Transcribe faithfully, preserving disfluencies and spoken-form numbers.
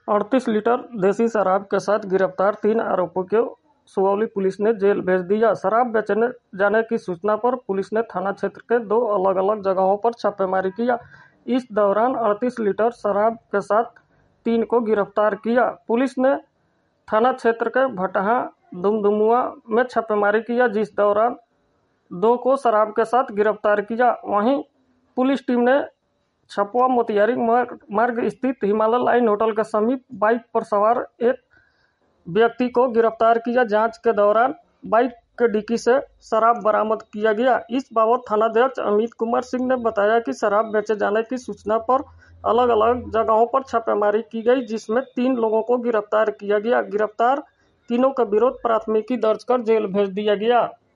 अड़तीस लीटर देसी शराब के साथ गिरफ्तार तीन आरोपियों को सुगौली पुलिस ने जेल भेज दिया। शराब बेचने जाने की सूचना पर पुलिस ने थाना क्षेत्र के दो अलग अलग जगहों पर छापेमारी किया। इस दौरान अड़तीस लीटर शराब के साथ तीन को गिरफ्तार किया। पुलिस ने थाना क्षेत्र के भटहा दुमदुमुआ में छापेमारी किया, जिस दौरान दो को शराब के साथ गिरफ्तार किया। वहीं पुलिस टीम ने छपवा मोतिहारी मार्ग स्थित हिमालय लाइन होटल के समीप बाइक पर सवार एक व्यक्ति को गिरफ्तार किया। जांच के दौरान बाइक के डिक्की से शराब बरामद किया गया। इस बाबत थानाध्यक्ष अमित कुमार सिंह ने बताया कि शराब बेचे जाने की सूचना पर अलग अलग जगहों पर छापेमारी की गई, जिसमें तीन लोगों को गिरफ्तार किया गया। गिरफ्तार तीनों के विरुद्ध प्राथमिकी दर्ज कर जेल भेज दिया गया।